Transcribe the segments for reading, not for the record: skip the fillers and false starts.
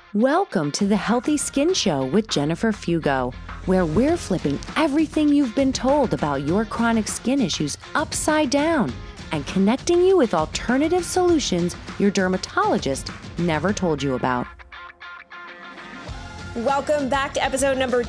Welcome to the Healthy Skin Show with Jennifer Fugo, where we're flipping everything you've been told about your chronic skin issues upside down and connecting you with alternative solutions your dermatologist never told you about. Welcome back to episode number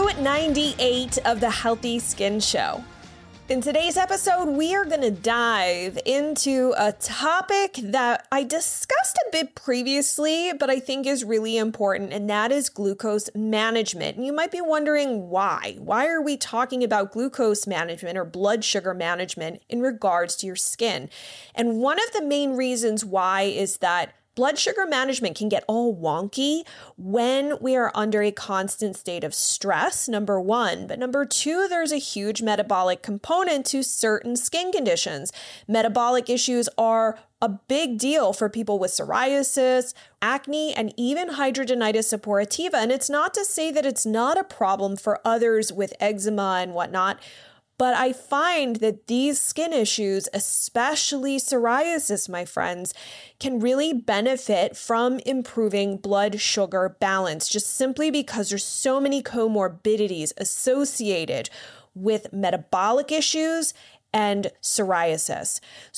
298 of the Healthy Skin Show. In today's episode, we are going to dive into a topic that I discussed a bit previously, but I think is really important, and that is glucose management. And you might be wondering why. Why are we talking about glucose management or blood sugar management in regards to your skin? And one of the main reasons why is that blood sugar management can get all wonky when we are under a constant state of stress, number one. But number two, there's a huge metabolic component to certain skin conditions. Metabolic issues are a big deal for people with psoriasis, acne, and even hidradenitis suppurativa. And it's not to say that it's not a problem for others with eczema and whatnot, but I find that these skin issues, especially psoriasis, my friends, can really benefit from improving blood sugar balance, just simply because there's so many comorbidities associated with metabolic issues and psoriasis.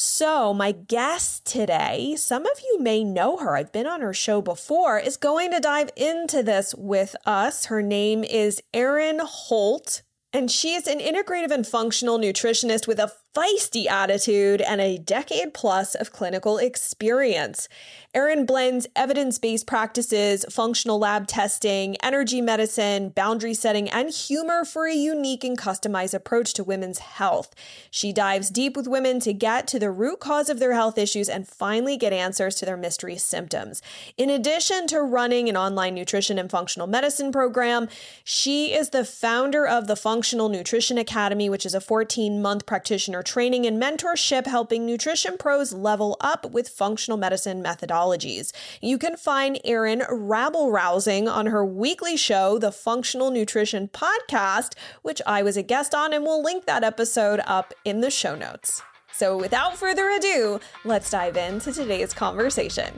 So my guest today, some of you may know her, I've been on her show before, is going to dive into this with us. Her name is Erin Holt. And she is an integrative and functional nutritionist with a feisty attitude and a decade plus of clinical experience. Erin blends evidence-based practices, functional lab testing, energy medicine, boundary setting, and humor for a unique and customized approach to women's health. She dives deep with women to get to the root cause of their health issues and finally get answers to their mystery symptoms. In addition to running an online nutrition and functional medicine program, she is the founder of the Functional Nutrition Academy, which is a 14-month practitioner training and mentorship helping nutrition pros level up with functional medicine methodologies. You can find Erin rabble-rousing on her weekly show, the Functional Nutrition Podcast, which I was a guest on, and we'll link that episode up in the show notes. So without further ado, let's dive into today's conversation.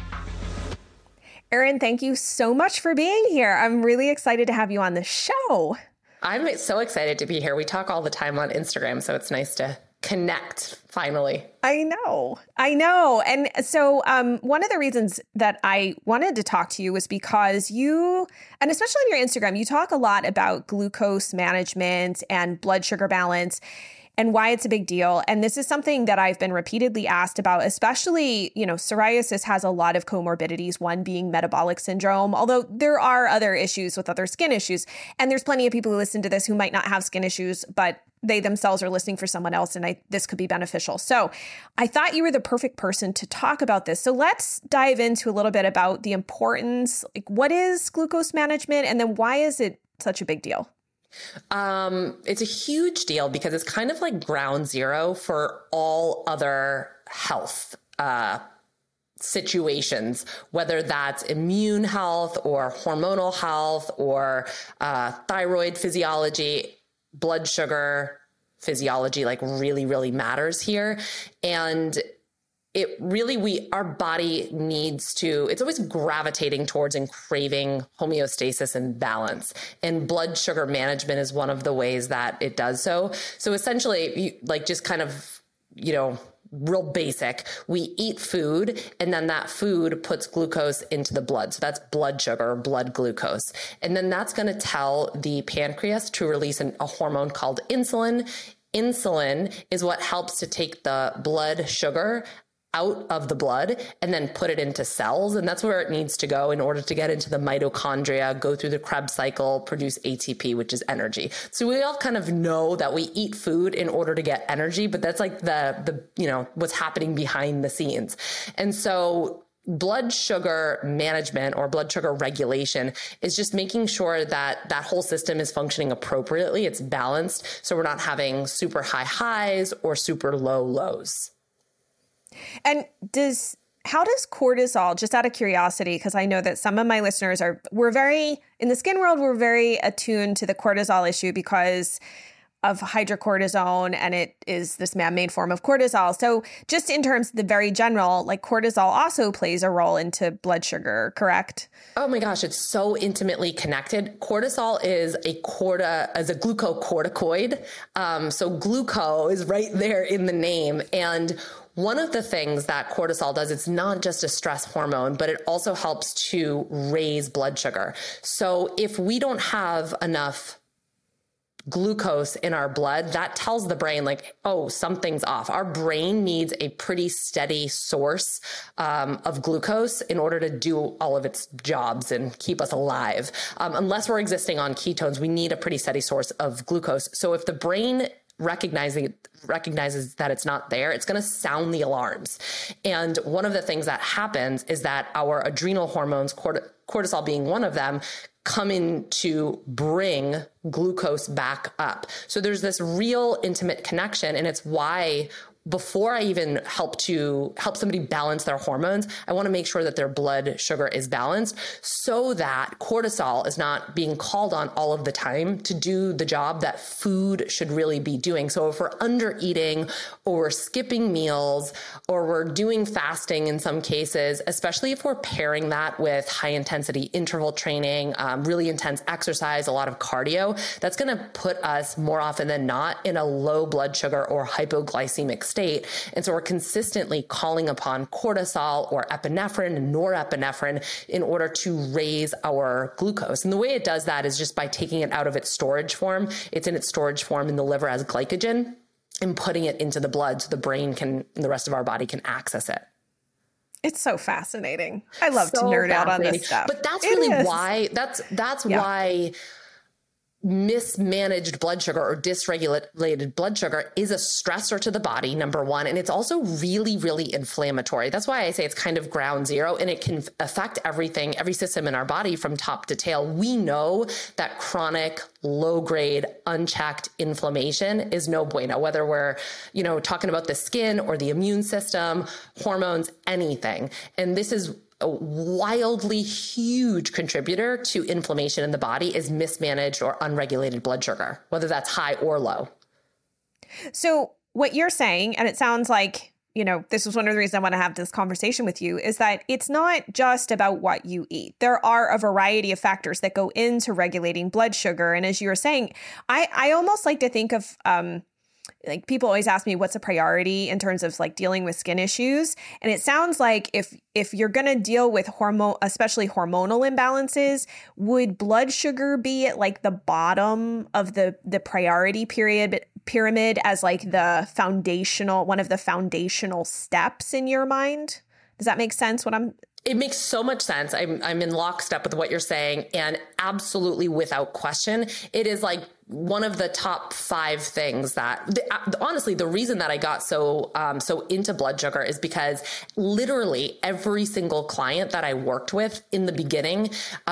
Erin, thank you so much for being here. I'm really excited to have you on the show. I'm so excited to be here. We talk all the time on Instagram, so it's nice to connect finally. I know. And so one of the reasons that I wanted to talk to you was because you, and especially on your Instagram, you talk a lot about glucose management and blood sugar balance and why it's a big deal. And this is something that I've been repeatedly asked about, especially, psoriasis has a lot of comorbidities, one being metabolic syndrome, although there are other issues with other skin issues. And there's plenty of people who listen to this who might not have skin issues, but they themselves are listening for someone else, and this could be beneficial. So I thought you were the perfect person to talk about this. So let's dive into a little bit about the importance, like what is glucose management, and then why is it such a big deal? It's a huge deal because it's kind of like ground zero for all other health situations, whether that's immune health or hormonal health or thyroid physiology. Blood sugar physiology really, really matters here. And it really, our body needs to, it's always gravitating towards and craving homeostasis and balance. And blood sugar management is one of the ways that it does so. So essentially, just kind of, real basic, we eat food and then that food puts glucose into the blood. So that's blood sugar or blood glucose. And then that's going to tell the pancreas to release a hormone called insulin. Insulin is what helps to take the blood sugar out of the blood and then put it into cells. And that's where it needs to go in order to get into the mitochondria, go through the Krebs cycle, produce ATP, which is energy. So we all kind of know that we eat food in order to get energy, but that's like the what's happening behind the scenes. And so blood sugar management or blood sugar regulation is just making sure that that whole system is functioning appropriately. It's balanced. So we're not having super high highs or super low lows. And how does cortisol, just out of curiosity, because I know that some of my listeners in the skin world, we're very attuned to the cortisol issue because hydrocortisone, and it is this man-made form of cortisol. So just in terms of the very general, like cortisol also plays a role into blood sugar, correct? Oh my gosh, it's so intimately connected. Cortisol is a glucocorticoid. So gluco is right there in the name. And one of the things that cortisol does, it's not just a stress hormone, but it also helps to raise blood sugar. So if we don't have enough glucose in our blood, that tells the brain like, oh, something's off. Our brain needs a pretty steady source of glucose in order to do all of its jobs and keep us alive. Unless we're existing on ketones, we need a pretty steady source of glucose. So if the brain recognizes that it's not there, it's going to sound the alarms. And one of the things that happens is that our adrenal hormones, cortisol being one of them, come in to bring glucose back up. So there's this real intimate connection. And it's why before I even help somebody balance their hormones, I want to make sure that their blood sugar is balanced so that cortisol is not being called on all of the time to do the job that food should really be doing. So if we're under eating or we're skipping meals or we're doing fasting in some cases, especially if we're pairing that with high intensity interval training, really intense exercise, a lot of cardio, that's going to put us more often than not in a low blood sugar or hypoglycemic state. And so we're consistently calling upon cortisol or epinephrine and norepinephrine in order to raise our glucose. And the way it does that is just by taking it out of its storage form. It's in its storage form in the liver as glycogen and putting it into the blood so the brain and the rest of our body can access it. It's so fascinating. I love to nerd out on this stuff. But that's really why, that's why mismanaged blood sugar or dysregulated blood sugar is a stressor to the body, number one. And it's also really, really inflammatory. That's why I say it's kind of ground zero, and it can affect everything, every system in our body from top to tail. We know that chronic, low grade, unchecked inflammation is no bueno, whether we're, talking about the skin or the immune system, hormones, anything. And this is a wildly huge contributor to inflammation in the body is mismanaged or unregulated blood sugar, whether that's high or low. So what you're saying, and it sounds like, this was one of the reasons I want to have this conversation with you, is that it's not just about what you eat. There are a variety of factors that go into regulating blood sugar. And as you were saying, I almost like to think of, like people always ask me what's a priority in terms of like dealing with skin issues. And it sounds like if you're going to deal with especially hormonal imbalances, would blood sugar be at like the bottom of the priority pyramid as like one of the foundational steps in your mind? Does that make sense? It makes so much sense. I'm in lockstep with what you're saying, and absolutely without question, it is like one of the top 5 things that honestly, the reason that I got so into blood sugar is because literally every single client that I worked with in the beginning,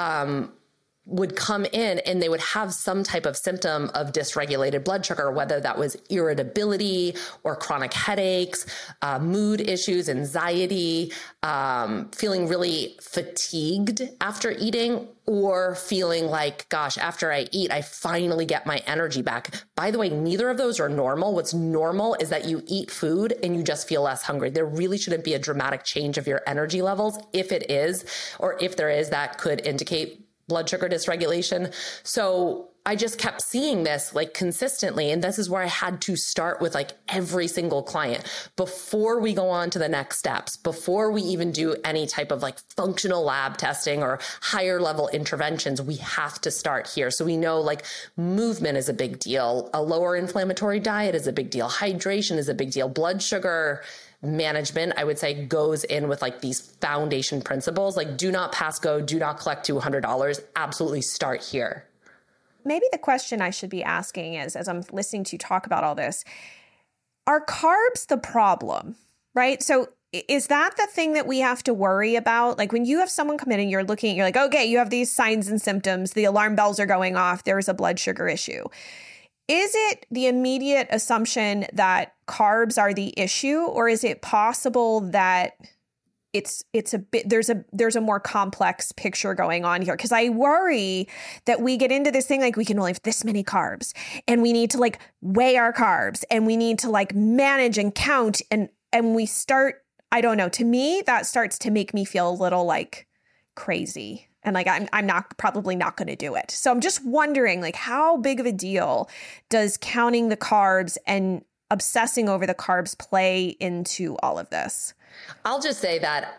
would come in and they would have some type of symptom of dysregulated blood sugar, whether that was irritability or chronic headaches, mood issues, anxiety, feeling really fatigued after eating, or feeling like, gosh, after I eat, I finally get my energy back. By the way, neither of those are normal. What's normal is that you eat food and you just feel less hungry. There really shouldn't be a dramatic change of your energy levels. If it is, or if there is, that could indicate blood sugar dysregulation. So I just kept seeing this like consistently. And this is where I had to start with like every single client before we go on to the next steps, before we even do any type of like functional lab testing or higher level interventions. We have to start here. So we know like movement is a big deal. A lower inflammatory diet is a big deal. Hydration is a big deal. Blood sugar management, I would say, goes in with like these foundation principles, like do not pass go, do not collect $200. Absolutely start here. Maybe the question I should be asking is, as I'm listening to you talk about all this, are carbs the problem, right? So is that the thing that we have to worry about? Like when you have someone come in and you're like, okay, you have these signs and symptoms, the alarm bells are going off, there's a blood sugar issue. Is it the immediate assumption that carbs are the issue, or is it possible that it's a bit, there's a more complex picture going on here. Cause I worry that we get into this thing, like we can only have this many carbs and we need to like weigh our carbs and we need to like manage and count. And we start, I don't know, to me, that starts to make me feel a little like crazy. And like, I'm probably not going to do it. So I'm just wondering, like, how big of a deal does counting the carbs and obsessing over the carbs play into all of this? I'll just say that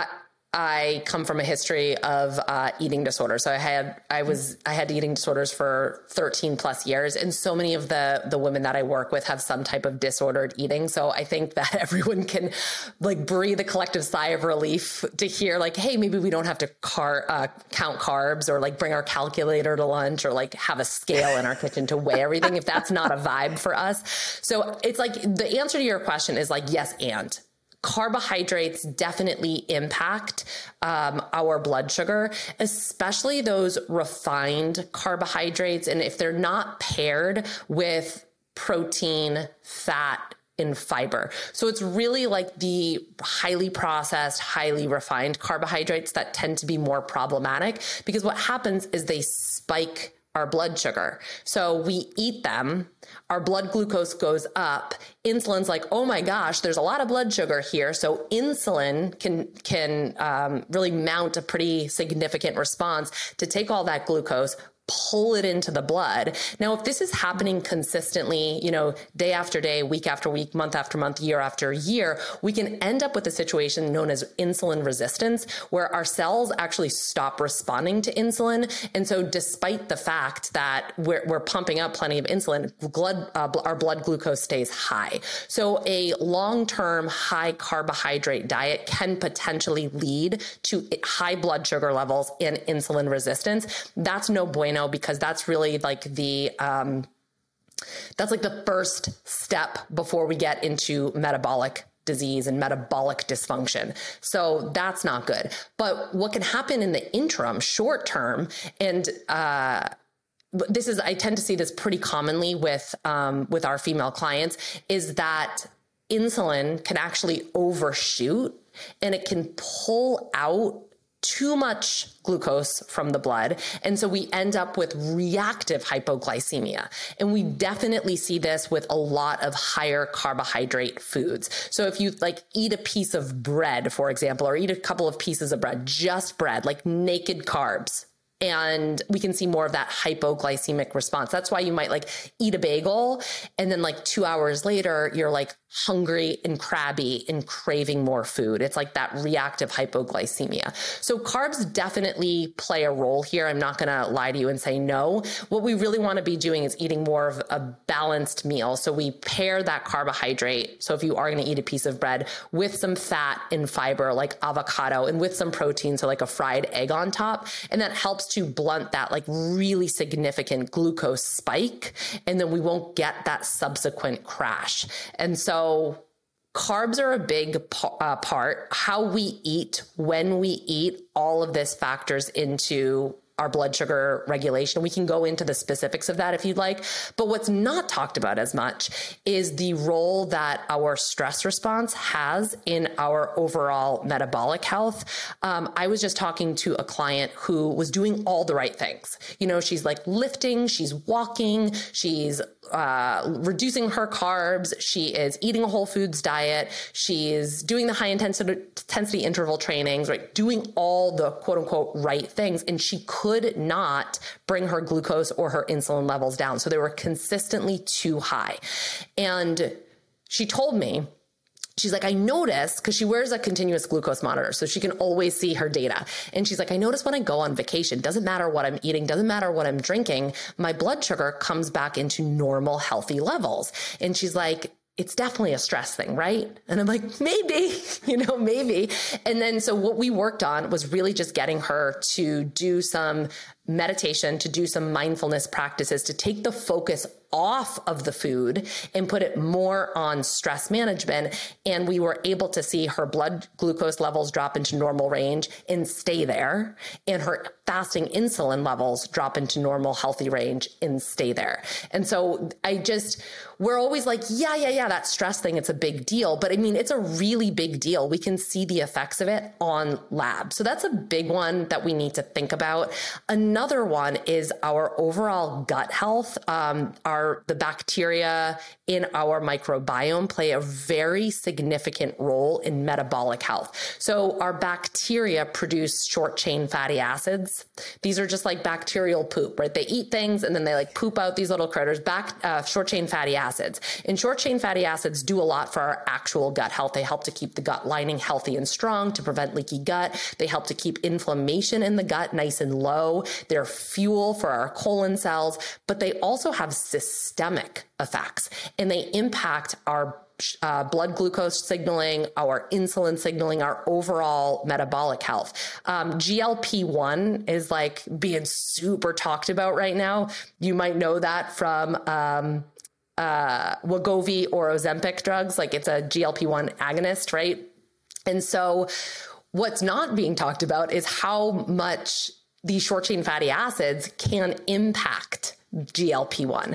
I come from a history of eating disorders. So I had eating disorders for 13 plus years. And so many of the women that I work with have some type of disordered eating. So I think that everyone can like breathe a collective sigh of relief to hear like, hey, maybe we don't have to count carbs or like bring our calculator to lunch or like have a scale in our kitchen to weigh everything if that's not a vibe for us. So it's like the answer to your question is like, yes, and. Carbohydrates definitely impact our blood sugar, especially those refined carbohydrates. And if they're not paired with protein, fat, and fiber. So it's really like the highly processed, highly refined carbohydrates that tend to be more problematic because what happens is they spike our blood sugar. So we eat them, our blood glucose goes up. Insulin's like, oh my gosh, there's a lot of blood sugar here. So insulin can really mount a pretty significant response to take all that glucose, pull it into the blood. Now, if this is happening consistently, day after day, week after week, month after month, year after year, we can end up with a situation known as insulin resistance, where our cells actually stop responding to insulin. And so despite the fact that we're pumping up plenty of insulin, our blood glucose stays high. So a long-term high carbohydrate diet can potentially lead to high blood sugar levels and insulin resistance. That's no bueno, because that's really like that's like the first step before we get into metabolic disease and metabolic dysfunction. So that's not good. But what can happen in the interim, short term, and I tend to see this pretty commonly with our female clients, is that insulin can actually overshoot and it can pull out too much glucose from the blood. And so we end up with reactive hypoglycemia. And we definitely see this with a lot of higher carbohydrate foods. So if you like eat a piece of bread, for example, or eat a couple of pieces of bread, just bread, like naked carbs, and we can see more of that hypoglycemic response. That's why you might like eat a bagel and then like 2 hours later, you're like hungry and crabby and craving more food. It's like that reactive hypoglycemia. So carbs definitely play a role here. I'm not going to lie to you and say no. What we really want to be doing is eating more of a balanced meal. So we pair that carbohydrate. So if you are going to eat a piece of bread with some fat and fiber like avocado and with some protein, so like a fried egg on top, and that helps to blunt that like really significant glucose spike. And then we won't get that subsequent crash. And so carbs are a big part. How we eat, when we eat, all of this factors into our blood sugar regulation. We can go into the specifics of that if you'd like. But what's not talked about as much is the role that our stress response has in our overall metabolic health. I was just talking to a client who was doing all the right things. She's like lifting, she's walking, she's reducing her carbs. She is eating a whole foods diet. She's doing the high intensity interval trainings, right? Doing all the quote unquote right things. And she could not bring her glucose or her insulin levels down. So they were consistently too high. And she told me, she's like, I noticed, because she wears a continuous glucose monitor, so she can always see her data. And she's like, I notice when I go on vacation, doesn't matter what I'm eating, doesn't matter what I'm drinking, my blood sugar comes back into normal, healthy levels. And she's like, it's definitely a stress thing, right? And I'm like, maybe, maybe. And then, so what we worked on was really just getting her to do some meditation, to do some mindfulness practices, to take the focus off of the food and put it more on stress management. And we were able to see her blood glucose levels drop into normal range and stay there. And her fasting insulin levels drop into normal, healthy range and stay there. And so we're always like, yeah, that stress thing, it's a big deal. But I mean, it's a really big deal. We can see the effects of it on lab. So that's a big one that we need to think about. Another one is our overall gut health. The bacteria in our microbiome play a very significant role in metabolic health. So our bacteria produce short chain fatty acids. These are just like bacterial poop, right? They eat things and then they like poop out these little critters, short chain fatty acids. And short chain fatty acids do a lot for our actual gut health. They help to keep the gut lining healthy and strong, to prevent leaky gut. They help to keep inflammation in the gut nice and low. They're fuel for our colon cells, but they also have systemic effects, and they impact our blood glucose signaling, our insulin signaling, our overall metabolic health. GLP-1 is like being super talked about right now. You might know that from Wegovy or Ozempic drugs. Like, it's a GLP-1 agonist, right? And so what's not being talked about is how much these short chain fatty acids can impact GLP-1.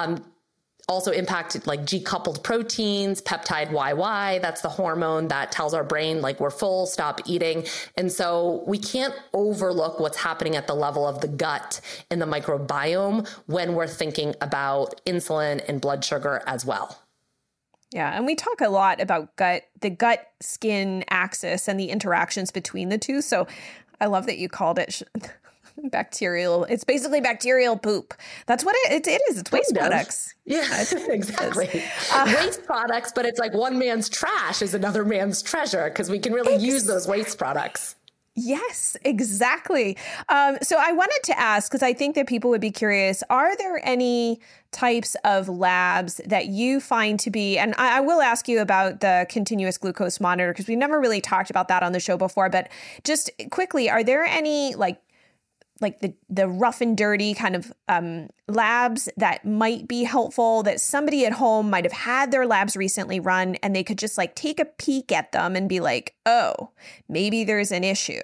Also impacted like G-coupled proteins, peptide YY. That's the hormone that tells our brain like we're full, stop eating. And so we can't overlook what's happening at the level of the gut and the microbiome when we're thinking about insulin and blood sugar as well. Yeah. And we talk a lot about the gut-skin axis and the interactions between the two. So I love that you called it bacterial. It's basically bacterial poop. That's what it is. It's waste products. Yeah, exactly. Waste products, but it's like one man's trash is another man's treasure, because we can really use those waste products. Yes, exactly. So I wanted to ask, because I think that people would be curious, are there any types of labs that you find to be, and I will ask you about the continuous glucose monitor, because we never really talked about that on the show before, but just quickly, are there any like the rough and dirty kind of labs that might be helpful, that somebody at home might have had their labs recently run and they could just like take a peek at them and be like, oh, maybe there's an issue?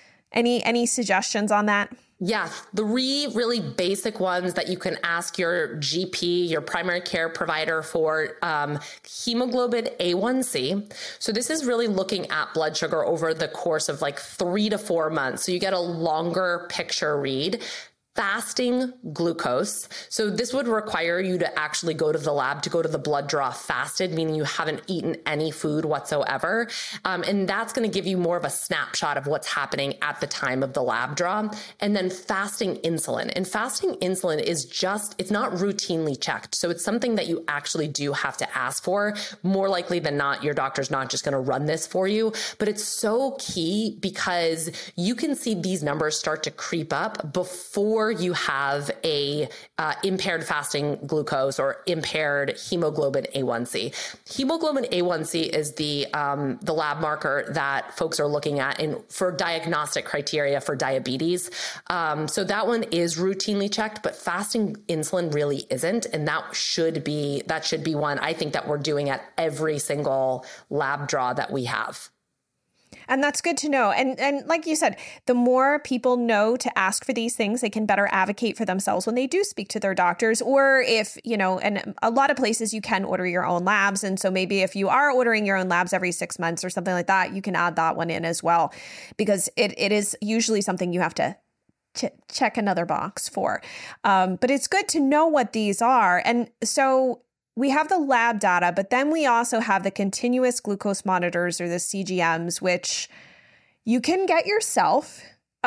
Any suggestions on that? Yeah, 3 really basic ones that you can ask your GP, your primary care provider, for hemoglobin A1C. So this is really looking at blood sugar over the course of like 3 to 4 months. So you get a longer picture read. Fasting glucose. So this would require you to actually go to the lab, to go to the blood draw fasted, meaning you haven't eaten any food whatsoever. And that's going to give you more of a snapshot of what's happening at the time of the lab draw. And then fasting insulin. And fasting insulin is it's not routinely checked. So it's something that you actually do have to ask for. More likely than not, your doctor's not just going to run this for you. But it's so key, because you can see these numbers start to creep up before you have a impaired fasting glucose or impaired hemoglobin A1C. Hemoglobin A1C is the lab marker that folks are looking at for diagnostic criteria for diabetes. So that one is routinely checked, but fasting insulin really isn't, and that should be one I think that we're doing at every single lab draw that we have. And that's good to know. And like you said, the more people know to ask for these things, they can better advocate for themselves when they do speak to their doctors. Or if, and a lot of places you can order your own labs. And so maybe if you are ordering your own labs every 6 months or something like that, you can add that one in as well, because it is usually something you have to check another box for. But it's good to know what these are. And so we have the lab data, but then we also have the continuous glucose monitors, or the CGMs, which you can get yourself.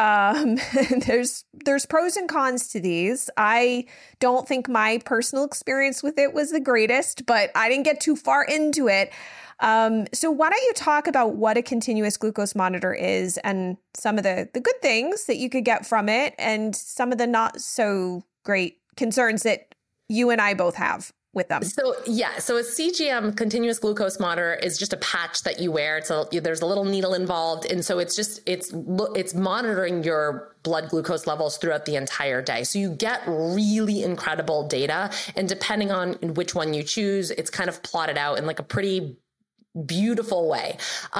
There's pros and cons to these. I don't think my personal experience with it was the greatest, but I didn't get too far into it. So why don't you talk about what a continuous glucose monitor is, and some of the good things that you could get from it, and some of the not so great concerns that you and I both have with them? So a CGM, continuous glucose monitor, is just a patch that you wear. There's a little needle involved. And so it's monitoring your blood glucose levels throughout the entire day. So you get really incredible data. And depending on which one you choose, it's kind of plotted out in like a pretty beautiful way.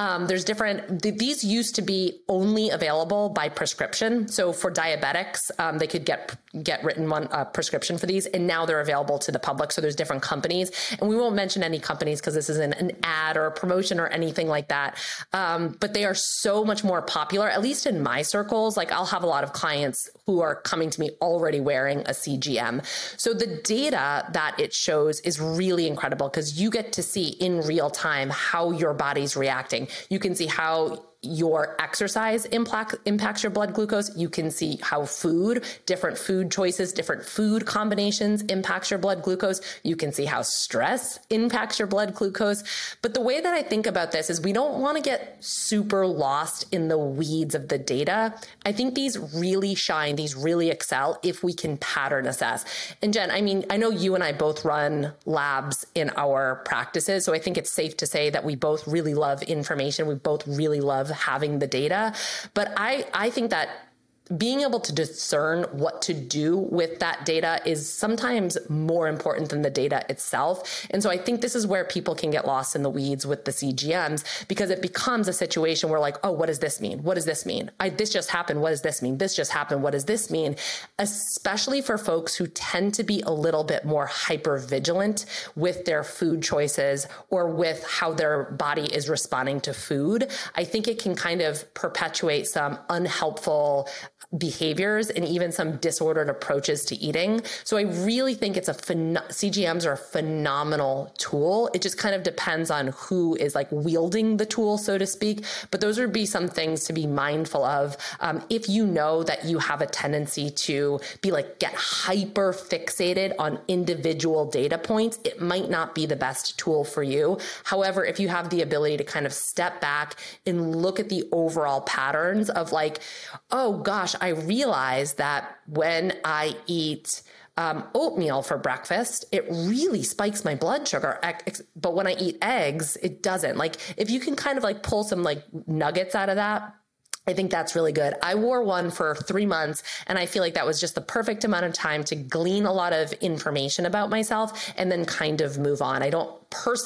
These used to be only available by prescription. So for diabetics, they could get written one prescription for these, and now they're available to the public. So there's different companies, and we won't mention any companies because this isn't an ad or a promotion or anything like that. But they are so much more popular, at least in my circles. Like I'll have a lot of clients who are coming to me already wearing a CGM. So the data that it shows is really incredible because you get to see in real time how your body's reacting. You can see how your exercise impacts your blood glucose. You can see how different food choices, different food combinations impacts your blood glucose. You can see how stress impacts your blood glucose. But the way that I think about this is we don't want to get super lost in the weeds of the data. I think these really shine, these really excel if we can pattern assess. And Jen, I mean, I know you and I both run labs in our practices, so I think it's safe to say that we both really love information. We both really love having the data. But I think that being able to discern what to do with that data is sometimes more important than the data itself. And so I think this is where people can get lost in the weeds with the CGMs, because it becomes a situation where like, oh, what does this mean? What does this mean? This just happened. What does this mean? This just happened. What does this mean? Especially for folks who tend to be a little bit more hyper vigilant with their food choices or with how their body is responding to food. I think it can kind of perpetuate some unhelpful behaviors and even some disordered approaches to eating. So I really think CGMs are a phenomenal tool. It just kind of depends on who is like wielding the tool, so to speak. But those would be some things to be mindful of. If you know that you have a tendency to be like, get hyper fixated on individual data points, it might not be the best tool for you. However, if you have the ability to kind of step back and look at the overall patterns of like, oh gosh, I realize that when I eat oatmeal for breakfast, it really spikes my blood sugar. But when I eat eggs, it doesn't. Like if you can kind of like pull some like nuggets out of that, I think that's really good. I wore one for 3 months, and I feel like that was just the perfect amount of time to glean a lot of information about myself and then kind of move on. I don't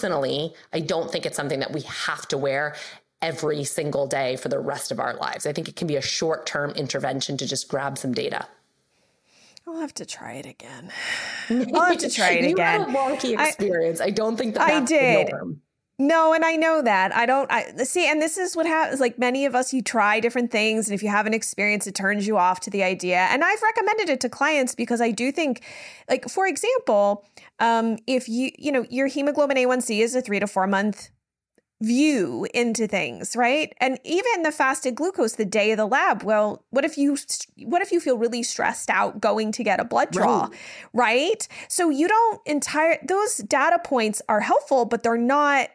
think it's something that we have to wear every single day for the rest of our lives. I think it can be a short-term intervention to just grab some data. I'll have to try it again. You had a wonky experience. I don't think that's I did. the norm. No, and I know that. And this is what happens. Like many of us, you try different things, and if you have an experience, it turns you off to the idea. And I've recommended it to clients because I do think, like, for example, if your hemoglobin A1C is a 3 to 4 month view into things, right? And even the fasted glucose the day of the lab, well, what if you feel really stressed out going to get a blood draw, right? So those data points are helpful, but they're not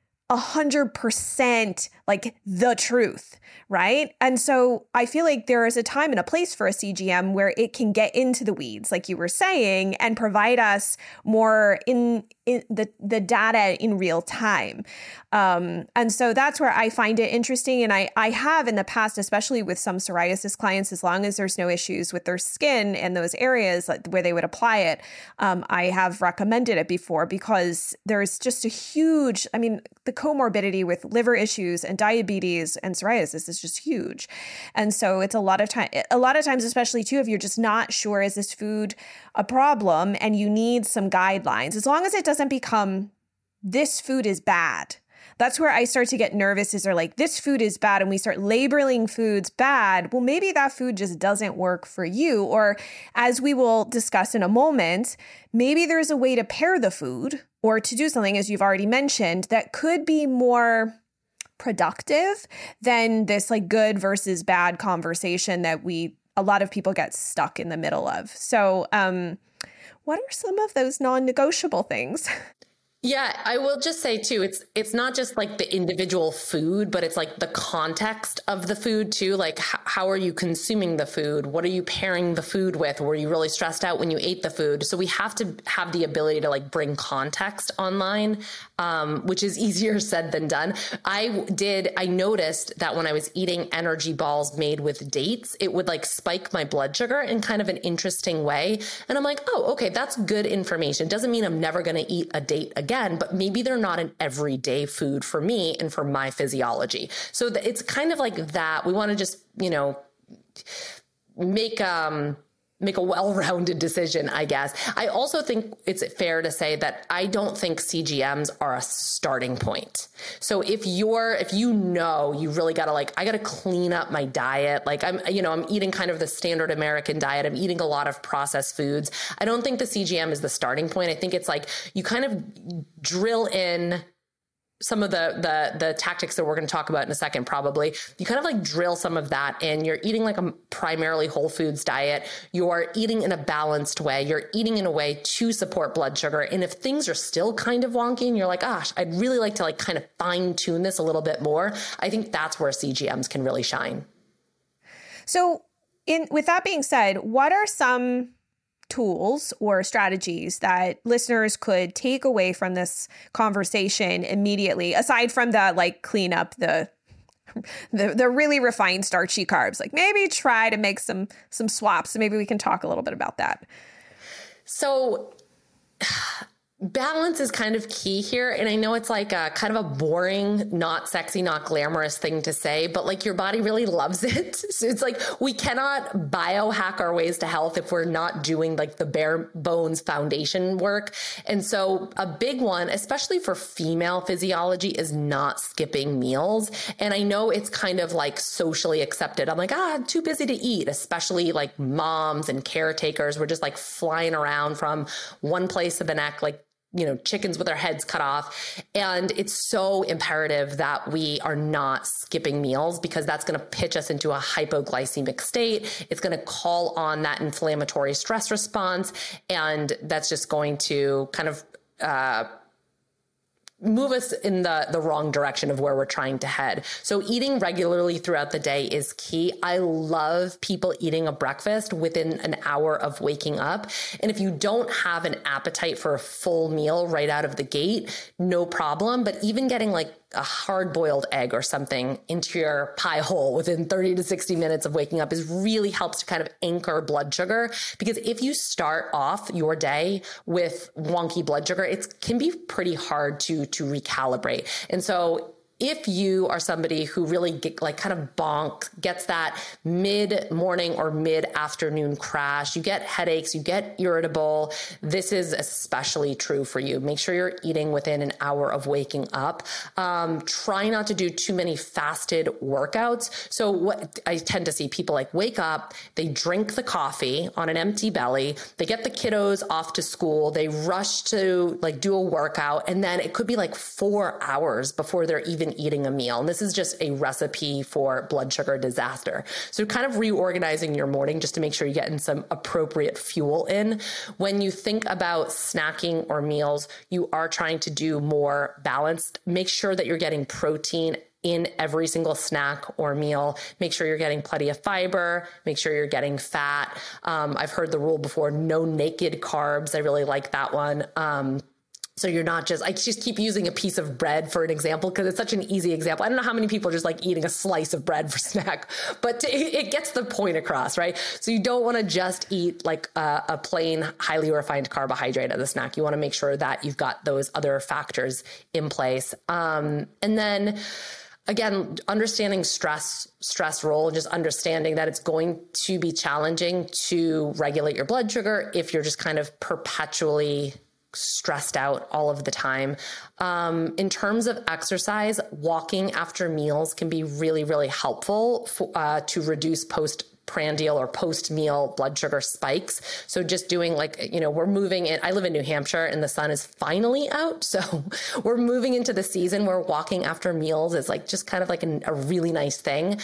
100% like the truth, right? And so I feel like there is a time and a place for a CGM where it can get into the weeds, like you were saying, and provide us more in the data in real time. And so that's where I find it interesting. And I have in the past, especially with some psoriasis clients, as long as there's no issues with their skin and those areas where they would apply it, I have recommended it before because there's just a huge, the comorbidity with liver issues and diabetes and psoriasis is just huge. And so it's a lot of times, especially too, if you're just not sure, is this food a problem, and you need some guidelines, as long as it doesn't become this food is bad. That's where I start to get nervous, is they're like, this food is bad, and we start labeling foods bad. Well, maybe that food just doesn't work for you. Or as we will discuss in a moment, maybe there's a way to pair the food or to do something, as you've already mentioned, that could be more productive than this like good versus bad conversation that a lot of people get stuck in the middle of. So what are some of those non-negotiable things? Yeah, I will just say too, it's not just like the individual food, but it's like the context of the food too. Like how are you consuming the food? What are you pairing the food with? Were you really stressed out when you ate the food? So we have to have the ability to like bring context online, which is easier said than done. I noticed that when I was eating energy balls made with dates, it would like spike my blood sugar in kind of an interesting way. And I'm like, oh, okay, that's good information. Doesn't mean I'm never going to eat a date again, but maybe they're not an everyday food for me and for my physiology. So it's kind of like that. We want to just, make a well-rounded decision, I guess. I also think it's fair to say that I don't think CGMs are a starting point. So if you really got to I got to clean up my diet. Like I'm eating kind of the standard American diet. I'm eating a lot of processed foods. I don't think the CGM is the starting point. I think it's like you kind of drill in some of the tactics that we're going to talk about in a second, probably. You kind of like drill some of that in. You're eating like a primarily whole foods diet. You're eating in a balanced way. You're eating in a way to support blood sugar. And if things are still kind of wonky and you're like, gosh, I'd really like to like kind of fine tune this a little bit more, I think that's where CGMs can really shine. So with that being said, what are some tools or strategies that listeners could take away from this conversation immediately, aside from the like clean up the really refined starchy carbs? Like maybe try to make some swaps. So maybe we can talk a little bit about that. So balance is kind of key here. And I know it's like a kind of a boring, not sexy, not glamorous thing to say, but like your body really loves it. So it's like we cannot biohack our ways to health if we're not doing like the bare bones foundation work. And so a big one, especially for female physiology, is not skipping meals. And I know it's kind of like socially accepted. I'm like, too busy to eat, especially like moms and caretakers. We're just like flying around from one place to the next, like chickens with their heads cut off. And it's so imperative that we are not skipping meals, because that's going to pitch us into a hypoglycemic state. It's going to call on that inflammatory stress response. And that's just going to kind of, move us in the wrong direction of where we're trying to head. So eating regularly throughout the day is key. I love people eating a breakfast within an hour of waking up. And if you don't have an appetite for a full meal right out of the gate, no problem. But even getting like a hard-boiled egg or something into your pie hole within 30 to 60 minutes of waking up really helps to kind of anchor blood sugar. Because if you start off your day with wonky blood sugar, it can be pretty hard to recalibrate. And so if you are somebody who really gets that mid-morning or mid-afternoon crash, you get headaches, you get irritable, this is especially true for you. Make sure you're eating within an hour of waking up. Try not to do too many fasted workouts. So what I tend to see people like wake up, they drink the coffee on an empty belly, they get the kiddos off to school, they rush to like do a workout, and then it could be like 4 hours before they're even eating a meal. And this is just a recipe for blood sugar disaster. So kind of reorganizing your morning just to make sure you're getting some appropriate fuel in. When you think about snacking or meals, you are trying to do more balanced. Make sure that you're getting protein in every single snack or meal. Make sure you're getting plenty of fiber. Make sure you're getting fat. I've heard the rule before, no naked carbs. I really like that one. So you're not I just keep using a piece of bread for an example, because it's such an easy example. I don't know how many people are just like eating a slice of bread for snack, but it gets the point across, right? So you don't want to just eat like a plain highly refined carbohydrate as a snack. You want to make sure that you've got those other factors in place. And then again, understanding stress role, just understanding that it's going to be challenging to regulate your blood sugar if you're just kind of perpetually stressed out all of the time. In terms of exercise, walking after meals can be really, really helpful to reduce prandial or post-meal blood sugar spikes. So just doing like, we're moving in, I live in New Hampshire and the sun is finally out. So we're moving into the season where walking after meals is like just kind of like a really nice thing.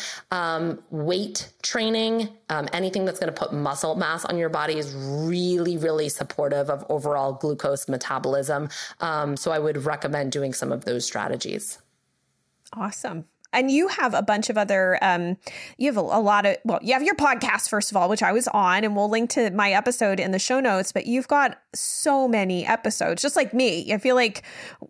Weight training, anything that's going to put muscle mass on your body is really, really supportive of overall glucose metabolism. So I would recommend doing some of those strategies. Awesome. And you have a bunch of other, you have a lot of, you have your podcast, first of all, which I was on, and we'll link to my episode in the show notes, but you've got so many episodes, just like me. I feel like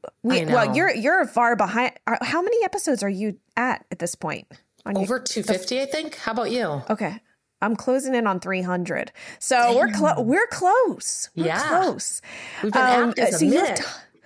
you're far behind. How many episodes are you at this point? Over 250, I think. How about you? Okay. I'm closing in on 300. So we're close. We're close. We've been at this a minute.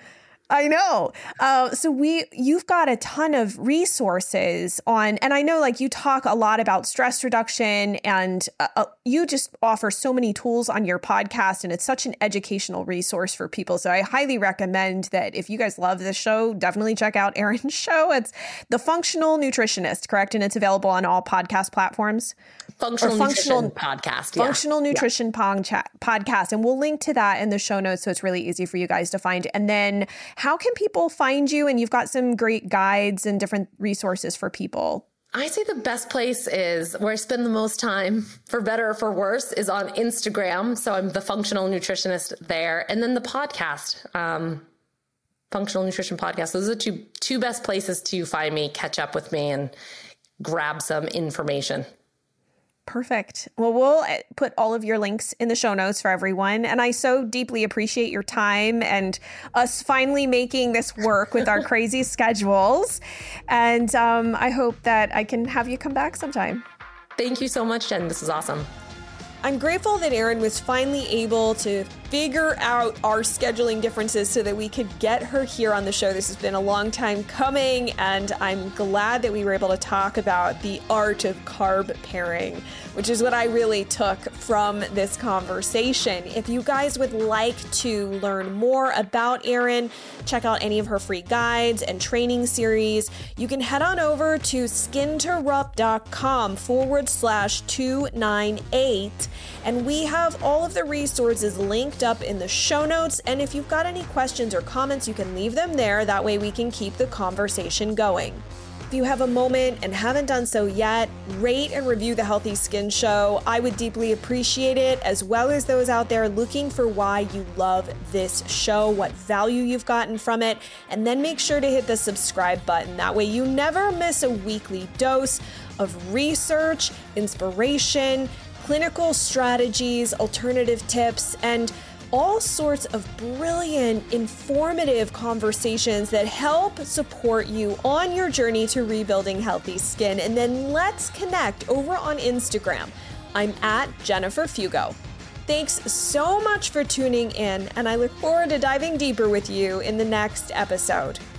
I know. So you've got a ton of resources on, and I know like you talk a lot about stress reduction, and you just offer so many tools on your podcast, and it's such an educational resource for people. So I highly recommend that if you guys love this show, definitely check out Erin's show. It's The Functional Nutritionist, correct? And it's available on all podcast platforms. Functional Nutrition Podcast. Functional Nutrition Podcast. And we'll link to that in the show notes, so it's really easy for you guys to find. And then how can people find you? And you've got some great guides and different resources for people. I say the best place is where I spend the most time, for better or for worse, is on Instagram. So I'm the Functional Nutritionist there. And then the podcast, Functional Nutrition Podcast. Those are the two best places to find me, catch up with me, and grab some information. Perfect. Well, we'll put all of your links in the show notes for everyone. And I so deeply appreciate your time and us finally making this work with our crazy schedules. And I hope that I can have you come back sometime. Thank you so much, Jen. This is awesome. I'm grateful that Erin was finally able to figure out our scheduling differences so that we could get her here on the show. This has been a long time coming, and I'm glad that we were able to talk about the art of carb pairing, which is what I really took from this conversation. If you guys would like to learn more about Erin, check out any of her free guides and training series, you can head on over to skinterrupt.com/298. And we have all of the resources linked up in the show notes. And if you've got any questions or comments, you can leave them there. That way we can keep the conversation going. If you have a moment and haven't done so yet, rate and review The Healthy Skin Show. I would deeply appreciate it, as well as those out there looking for why you love this show, what value you've gotten from it, and then make sure to hit the subscribe button. That way you never miss a weekly dose of research, inspiration, clinical strategies, alternative tips, and all sorts of brilliant, informative conversations that help support you on your journey to rebuilding healthy skin. And then let's connect over on Instagram. I'm at Jennifer Fugo. Thanks so much for tuning in, and I look forward to diving deeper with you in the next episode.